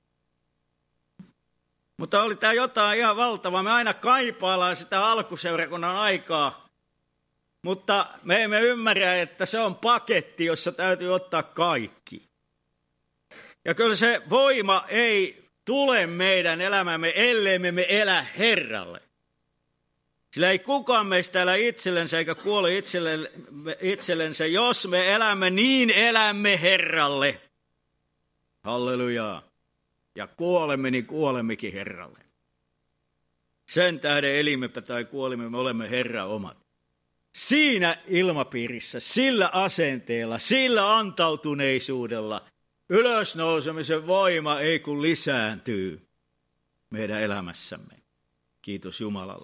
S1: Mutta oli tämä jotain ihan valtavaa. Me aina kaipaillaan sitä alkuseurakunnan aikaa, mutta me emme ymmärrä, että se on paketti, jossa täytyy ottaa kaikki. Ja kyllä se voima ei tule meidän elämämme, ellei me elä Herralle. Sillä ei kukaan meistä elä itsellensä eikä kuole itsellensä, jos me elämme, niin elämme Herralle. Hallelujaa. Ja kuolemme, niin kuolemmekin Herralle. Sen tähden elimmepä tai kuolimme, me olemme Herran omat. Siinä ilmapiirissä, sillä asenteella, sillä antautuneisuudella, ylösnousemisen voima ei kun lisääntyy meidän elämässämme. Kiitos Jumalalle.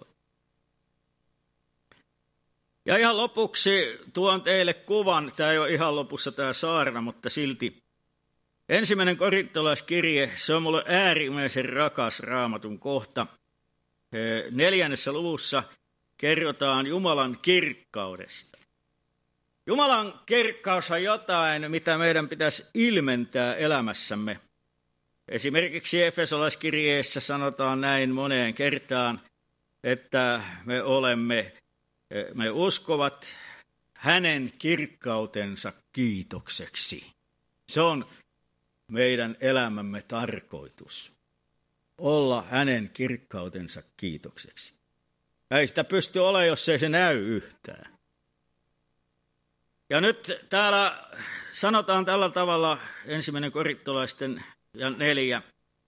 S1: Ja ihan lopuksi tuon teille kuvan, tämä ei ole ihan lopussa tämä saarna, mutta silti. 1. korintolaiskirje, se on mulle äärimmäisen rakas Raamatun kohta. 4. luvussa kerrotaan Jumalan kirkkaudesta. Jumalan kirkkaus on jotain, mitä meidän pitäisi ilmentää elämässämme. Esimerkiksi Efesolaiskirjeessä sanotaan näin moneen kertaan, että me uskovat hänen kirkkautensa kiitokseksi. Se on meidän elämämme tarkoitus. Olla hänen kirkkautensa kiitokseksi. Ei sitä pysty olemaan, jos ei se näy yhtään. Ja nyt täällä sanotaan tällä tavalla 1. korintolaisten 4.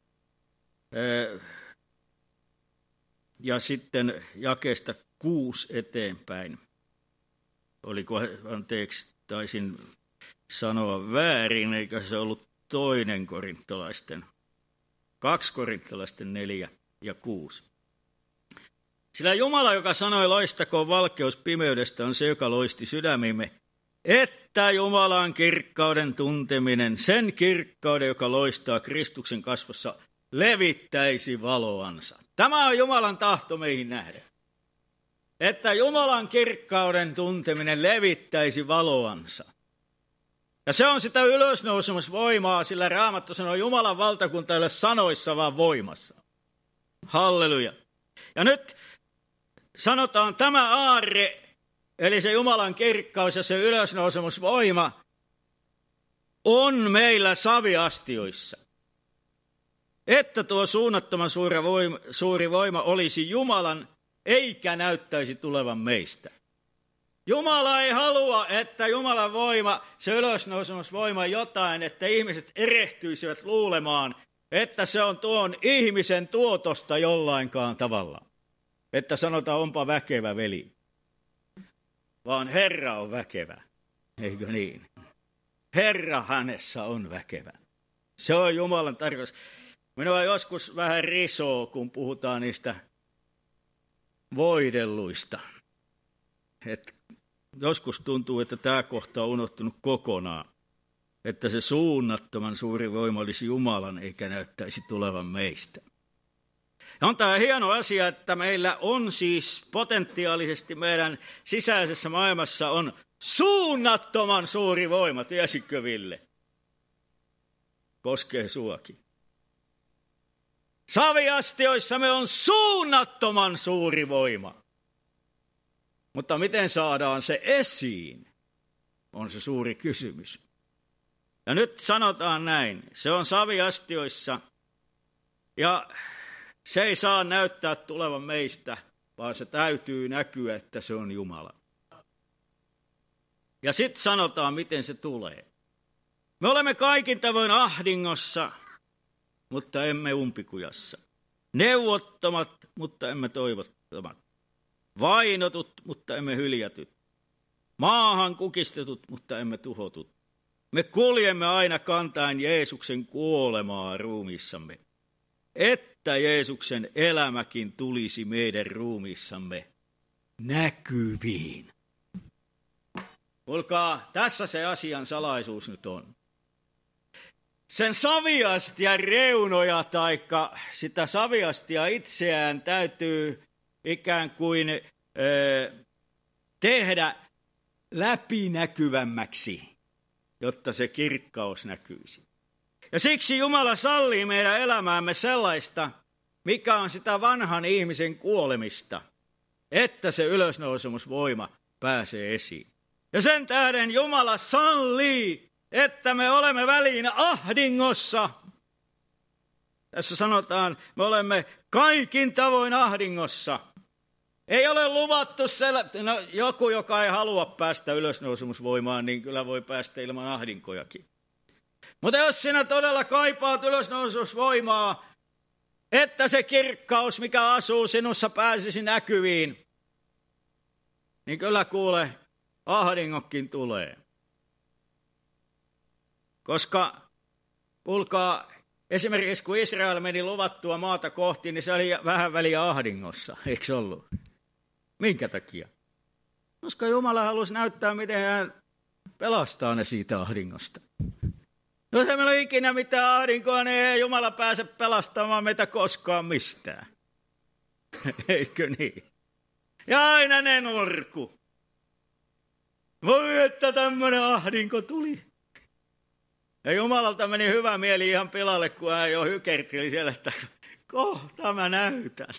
S1: Ja sitten jakeesta 6 eteenpäin. Oliko, anteeksi, taisin sanoa väärin, eikä se ollut 2. korintolaisten, 2 korintolaisten 4 ja 6. Sillä Jumala, joka sanoi, loistakoon valkeus pimeydestä, on se, joka loisti sydämimme, että Jumalan kirkkauden tunteminen, sen kirkkauden, joka loistaa Kristuksen kasvossa, levittäisi valoansa. Tämä on Jumalan tahto meihin nähdä. Että Jumalan kirkkauden tunteminen levittäisi valoansa. Ja se on sitä ylösnousemusvoimaa, sillä Raamattu sanoo, Jumalan valtakunta ei ole sanoissa, vaan voimassa. Halleluja. Ja nyt sanotaan tämä aarre, eli se Jumalan kirkkaus ja se ylösnousemusvoima, on meillä saviastioissa. Että tuo suunnattoman suuri voima olisi Jumalan, eikä näyttäisi tulevan meistä. Jumala ei halua, että Jumalan voima, se ylösnousemusvoima jotain, että ihmiset erehtyisivät luulemaan, että se on tuon ihmisen tuotosta jollainkaan tavalla. Että sanotaan, onpa väkevä veli. Vaan Herra on väkevä, eikö niin? Herra hänessä on väkevä. Se on Jumalan tarkoitus. Minua joskus vähän risoo, kun puhutaan niistä voidelluista. Et joskus tuntuu, että tämä kohta on unohtunut kokonaan. Että se suunnattoman suuri voima olisi Jumalan, eikä näyttäisi tulevan meistä. Ja on tämä hieno asia, että meillä on siis potentiaalisesti meidän sisäisessä maailmassa on suunnattoman suuri voima. Tiesitkö, Ville? Koskee suakin. Saviastioissamme on suunnattoman suuri voima. Mutta miten saadaan se esiin, on se suuri kysymys. Ja nyt sanotaan näin, se on saviastioissa ja se ei saa näyttää tulevan meistä, vaan se täytyy näkyä, että se on Jumala. Ja sitten sanotaan, miten se tulee. Me olemme kaikin tavoin ahdingossa, mutta emme umpikujassa. Neuvottomat, mutta emme toivottomat. Vainotut, mutta emme hyljätyt. Maahan kukistetut, mutta emme tuhotut. Me kuljemme aina kantaen Jeesuksen kuolemaa ruumiissamme, että Jeesuksen elämäkin tulisi meidän ruumiissamme näkyviin. Kuulkaa, tässä se asian salaisuus nyt on. sen saviastian reunoja taikka sitä saviastia itseään täytyy ikään kuin tehdä läpinäkyvämmäksi, jotta se kirkkaus näkyisi. Ja siksi Jumala sallii meidän elämäämme sellaista, mikä on sitä vanhan ihmisen kuolemista, että se ylösnousemusvoima pääsee esiin. Ja sen tähden Jumala sallii, että me olemme väliin ahdingossa. Tässä sanotaan, me olemme kaikin tavoin ahdingossa. Ei ole luvattu joku, joka ei halua päästä ylösnousemusvoimaan, niin kyllä voi päästä ilman ahdinkojakin. Mutta jos sinä todella kaipaat ylösnousemusvoimaa, että se kirkkaus, mikä asuu sinussa, pääsisi näkyviin, niin kyllä kuule, ahdingokkin tulee. Koska, kuulkaa, esimerkiksi kun Israel meni luvattua maata kohti, niin se oli vähän väliä ahdingossa, eikö ollut? Minkä takia? Koska Jumala halusi näyttää, miten hän pelastaa ne siitä ahdingosta. Jos ei meillä ole ikinä mitään ahdinkoa, niin ei Jumala pääse pelastamaan meitä koskaan mistään. Eikö niin? Ja aina ne nurku. Voi, että tämmöinen ahdinko tuli. Ja Jumalalta meni hyvä mieli ihan pilalle, kun hän jo hykerteli siellä, että kohta mä näytän.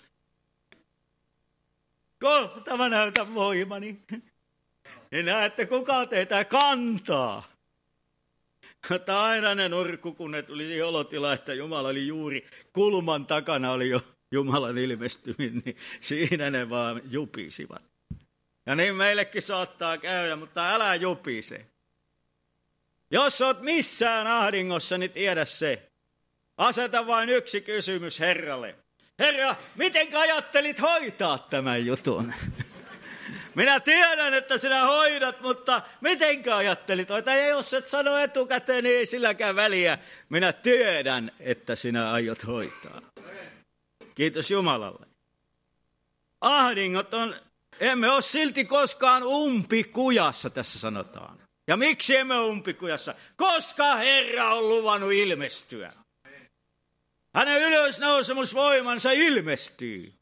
S1: Kohta mä näytän voimani. Niin näette, kuka teitä kantaa. Mutta aina ne nurkku, kun ne tuli siihen olotilaan, että Jumala oli juuri kulman takana, oli jo Jumalan ilmestyminen, niin siinä ne vaan jupisivat. Ja niin meillekin saattaa käydä, mutta älä jupise. Jos olet missään ahdingossa, niin tiedä se. Aseta vain yksi kysymys Herralle. Herra, miten ajattelit hoitaa tämän jutun? Minä tiedän, että sinä hoidat, mutta miten ajattelit hoitaa? Ja jos et sano etukäteen, niin ei silläkään väliä. Minä tiedän, että sinä aiot hoitaa. Kiitos Jumalalle. Ahdingot on, emme ole silti koskaan umpikujassa, tässä sanotaan. Ja miksi emme ole umpikujassa? Koska Herra on luvannut ilmestyä. Hänen ylösnousemusvoimansa ilmestyy.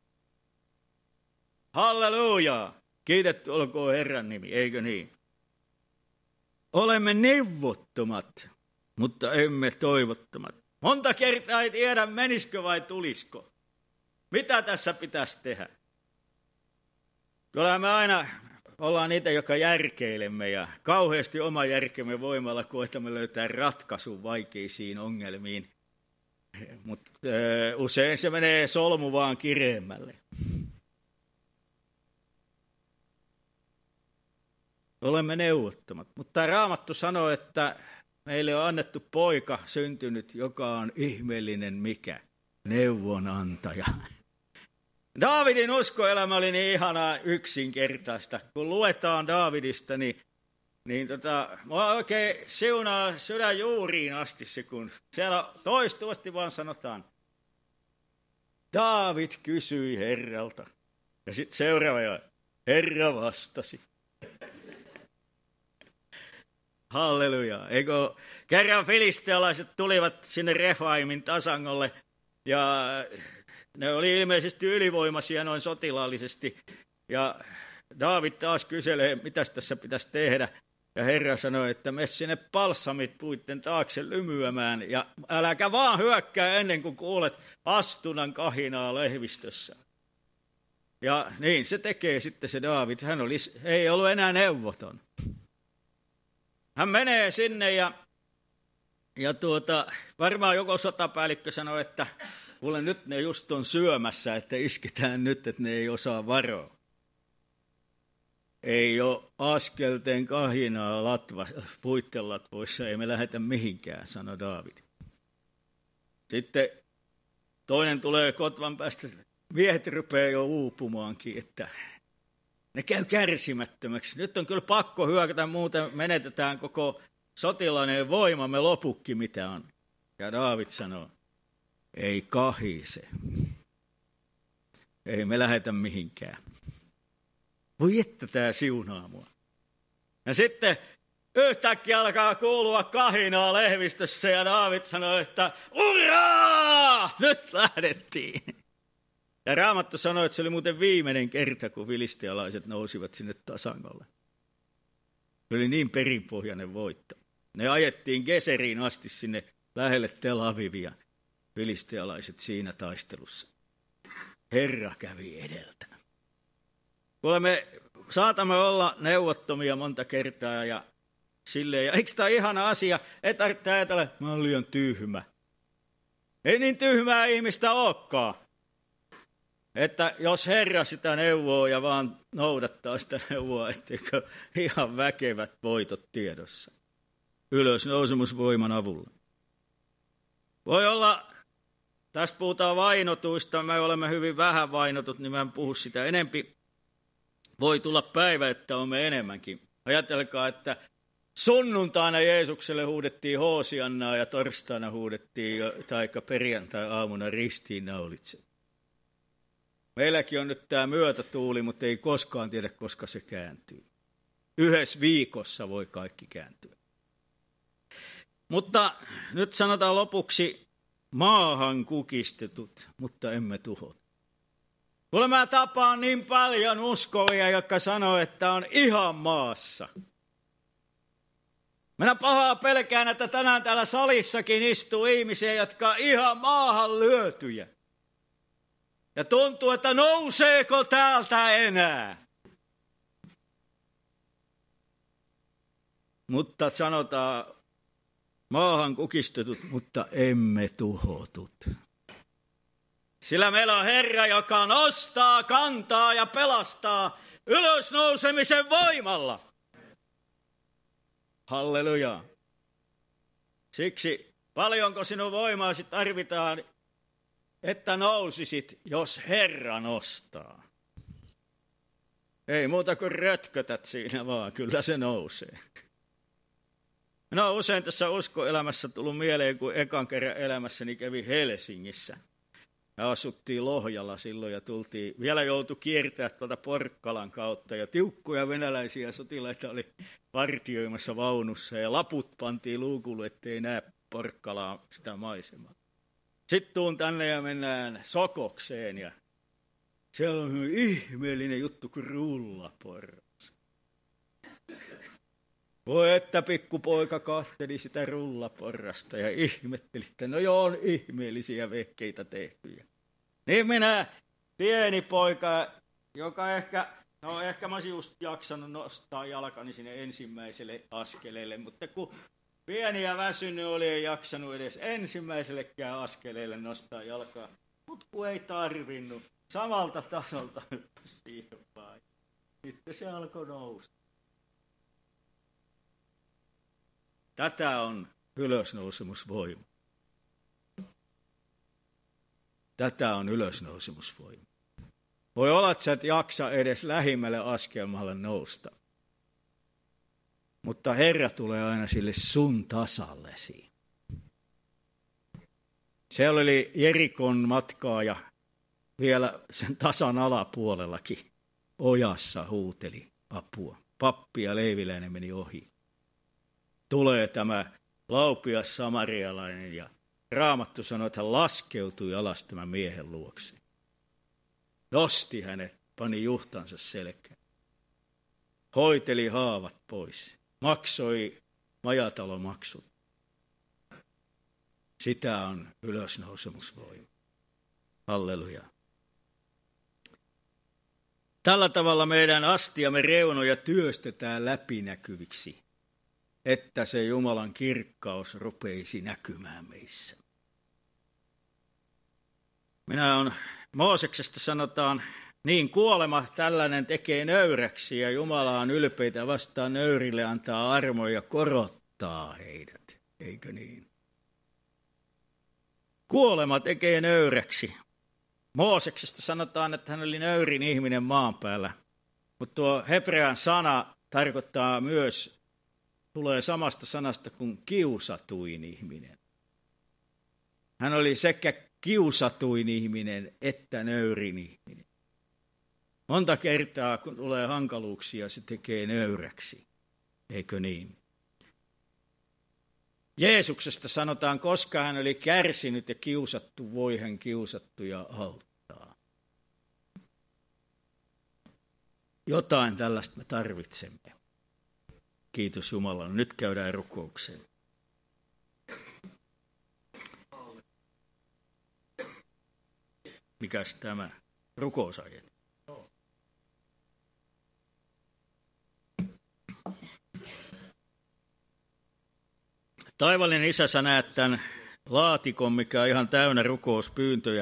S1: Halleluja. Kiitetty olkoon Herran nimi, eikö niin? Olemme neuvottomat, mutta emme toivottomat. Monta kertaa ei tiedä, menisikö vai tulisiko. Mitä tässä pitäisi tehdä? Kyllä me aina ollaan niitä, jotka järkeilemme ja kauheasti oma järkemme voimalla koetamme löytää ratkaisun vaikeisiin ongelmiin. Mutta usein se menee solmu vaan kireemmälle. Olemme neuvottomat, mutta Raamattu sanoo, että meille on annettu poika syntynyt, joka on ihmeellinen mikä? Neuvonantaja. Daavidin uskoelämä oli niin ihanaa yksinkertaista. Kun luetaan Daavidista, niin mua oikein siunaa sydän juuriin asti se, kun siellä toistuvasti vaan sanotaan, Daavid kysyi Herralta. Ja sitten seuraava, Herra vastasi. Halleluja. Eikö kerran filistealaiset tulivat sinne Refaimin tasangolle ja ne oli ilmeisesti ylivoimaisia noin sotilaallisesti. Ja Daavid taas kyselee, mitä tässä pitäisi tehdä. Ja Herra sanoi, että mene sinne palsamit puitten taakse lymyämään ja äläkä vaan hyökkää ennen kuin kuulet astunan kahinaa lehvistössä. Ja niin se tekee sitten se Daavid. Hän ei ollut enää neuvoton. Hän menee sinne ja varmaan joko sotapäällikkö sanoi, että kuule nyt ne just on syömässä, että isketään nyt, että ne ei osaa varoa. Ei ole askelten kahinaa puitten latvoissa, ei me lähdetä mihinkään, sanoi Daavid. Sitten toinen tulee kotvan päästä, miehet rupeaa jo uupumaankin, että ne käy kärsimättömäksi. Nyt on kyllä pakko hyökätä, muuten menetetään koko sotilainen voimamme lopukki, mitä on. Ja Daavid sanoo, ei kahise. Ei me lähetä mihinkään. Voi että tämä siunaa mua. Ja sitten Yhtäkkiä alkaa kuulua kahinaa lehvistössä ja Daavid sanoi, että uraa! Nyt lähdettiin. Ja Raamattu sanoi, että se oli muuten viimeinen kerta, kun filistealaiset nousivat sinne tasangolle. Se oli niin perinpohjainen voitto. Ne ajettiin Geseriin asti sinne lähelle Tel Avivia, filistealaiset siinä taistelussa. Herra kävi edeltä. Kuule, me saatamme olla neuvottomia monta kertaa ja silleen. Ja eikö tämä ihana asia? Ei tarvitse ajatella, että mä olen liian tyhmä. Ei niin tyhmää ihmistä olekaan. Että jos Herra sitä neuvoo ja vaan noudattaa sitä neuvoa, etteikö ihan väkevät voitot tiedossa. Ylösnousemusvoiman avulla. Voi olla, tässä puhutaan vainotuista, me olemme hyvin vähän vainotut, niin mä en puhu sitä enempi. Voi tulla päivä, että olemme enemmänkin. Ajatelkaa, että sunnuntaina Jeesukselle huudettiin Hoosiannaa ja torstaina huudettiin, taikka perjantai-aamuna ristiinnaulitse. Meilläkin on nyt tämä myötätuuli, mutta ei koskaan tiedä, koska se kääntyy. Yhdessä viikossa voi kaikki kääntyä. Mutta nyt sanotaan lopuksi, maahan kukistetut, mutta emme tuhot. Kuule, mä tapaan niin paljon uskovia, jotka sanoo, että on ihan maassa. Minä pahaa pelkään, että tänään täällä salissakin istuu ihmisiä, jotka on ihan maahan lyötyjä. Ja tuntuu, että nouseeko täältä enää. Mutta sanotaan, maahan kukistetut, mutta emme tuhotut. Sillä meillä on Herra, joka nostaa, kantaa ja pelastaa ylösnousemisen voimalla. Halleluja. Siksi paljonko sinun voimaasi tarvitaan, että nousisit, jos Herra nostaa. Ei muuta kuin rötkötät siinä vaan, kyllä se nousee. Minä olen usein tässä uskoelämässä tullut mieleen, kun ekan kerran elämässäni kävi Helsingissä. Ja asuttiin Lohjalla silloin ja vielä joutui kiertää tuolta Porkkalan kautta. Ja tiukkoja venäläisiä sotilaita oli vartioimassa vaunussa ja laput pantiin luukulle, ettei näe Porkkalaa sitä maisemaa. Sitten tuun tänne ja mennään Sokokseen ja siellä on ihmeellinen juttu kuin rullaporras. Voi että pikkupoika kahteli sitä rullaporrasta ja ihmetteli, että no joo, on ihmeellisiä vehkeitä tehtyjä. Niin minä, pieni poika, joka ehkä mä olisin just jaksanut nostaa jalkani sinne ensimmäiselle askeleelle, mutta kun pieni ja väsynyt oli, ei jaksanut edes ensimmäisellekään askeleelle nostaa jalkaa, mutta kun ei tarvinnut, samalta tasolta hyppäsi siihen vaan. Sitten se alkoi nousta. Tätä on ylösnousemusvoima. Tätä on ylösnousemusvoima. Voi olla, että sä et jaksa edes lähimmälle askelmalle nousta. Mutta Herra tulee aina sille sun tasallesi. Siellä oli Jerikon matkaa ja vielä sen tasan alapuolellakin ojassa huuteli apua. Pappi ja leiviläinen meni ohi. Tulee tämä laupias samarialainen ja Raamattu sanoi, että hän laskeutui alas tämän miehen luokse. Nosti hänet, pani juhtansa selkään. Hoiteli haavat pois. Maksoi majatalomaksut. Sitä on ylösnousemusvoima. Halleluja. Tällä tavalla meidän astiamme reunoja työstetään läpinäkyviksi, että se Jumalan kirkkaus rupeisi näkymään meissä. Mooseksesta sanotaan, niin kuolema tällainen tekee nöyräksi ja Jumala on ylpeitä vastaan nöyrille, antaa armoja ja korottaa heidät. Eikö niin? Kuolema tekee nöyräksi. Mooseksesta sanotaan, että hän oli nöyrin ihminen maan päällä, mutta tuo hebrean sana tarkoittaa myös, tulee samasta sanasta kuin kiusatuin ihminen. Hän oli sekä kiusatuin ihminen että nöyrin ihminen. Monta kertaa, kun tulee hankaluuksia, se tekee nöyräksi. Eikö niin? Jeesuksesta sanotaan, koska hän oli kärsinyt ja kiusattu, voi hän kiusattuja auttaa. Jotain tällaista me tarvitsemme. Kiitos Jumalalle. Nyt käydään rukoukseen. Mikäs tämä rukousaihe? Taivallinen Isä, sä näet tämän laatikon, mikä on ihan täynnä rukouspyyntöjä.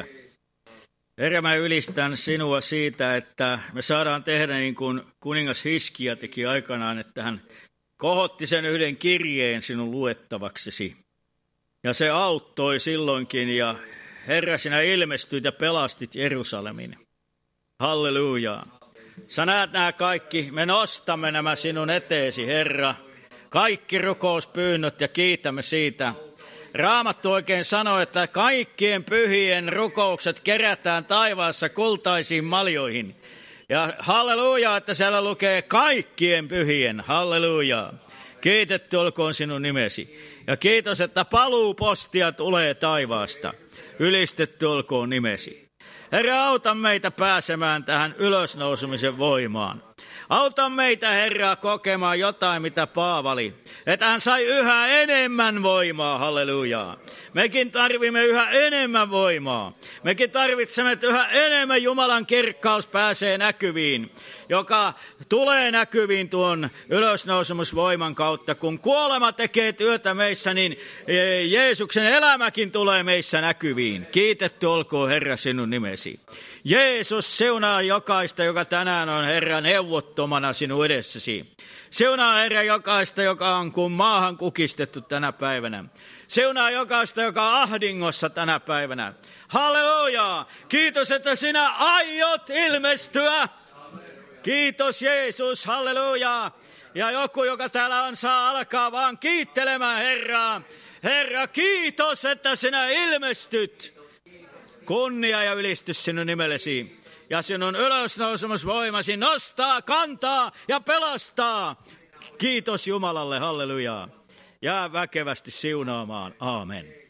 S1: Herra, mä ylistän sinua siitä, että me saadaan tehdä niin kuin kuningas Hiskia teki aikanaan, että hän kohotti sen yhden kirjeen sinun luettavaksesi. Ja se auttoi silloinkin, ja Herra, sinä ilmestyit ja pelastit Jerusalemin. Hallelujaa. Sä näet nämä kaikki, me nostamme nämä sinun eteesi, Herra. Kaikki rukouspyynnöt ja kiitämme siitä. Raamattu oikein sanoo, että kaikkien pyhien rukoukset kerätään taivaassa kultaisiin maljoihin. Ja halleluja, että siellä lukee kaikkien pyhien. Halleluja. Kiitetty olkoon sinun nimesi. Ja kiitos, että paluupostia tulee taivaasta. Ylistetty olkoon nimesi. Herra, auta meitä pääsemään tähän ylösnousemisen voimaan. Auta meitä, Herra, kokemaan jotain, mitä Paavali. Että hän sai yhä enemmän voimaa, hallelujaa. Mekin tarvimme yhä enemmän voimaa. Mekin tarvitsemme, että yhä enemmän Jumalan kirkkaus pääsee näkyviin, joka tulee näkyviin tuon ylösnousemusvoiman kautta. Kun kuolema tekee työtä meissä, niin Jeesuksen elämäkin tulee meissä näkyviin. Kiitetty olkoon, Herra, sinun nimesi. Jeesus, siunaa jokaista, joka tänään on, Herra, neuvottomana sinun edessäsi. Siunaa, Herra, jokaista, joka on kuin maahan kukistettu tänä päivänä. Siunaa jokaista, joka on ahdingossa tänä päivänä. Halleluja! Kiitos, että sinä aiot ilmestyä. Kiitos, Jeesus, halleluja! Ja joku, joka täällä on, saa alkaa vaan kiittelemään Herraa. Herra, kiitos, että sinä ilmestyt. Kunnia ja ylistys sinun nimellesi. Ja sinun ylösnousemusvoimasi nostaa, kantaa ja pelastaa. Kiitos Jumalalle, hallelujaa. Jää väkevästi siunaamaan. Aamen.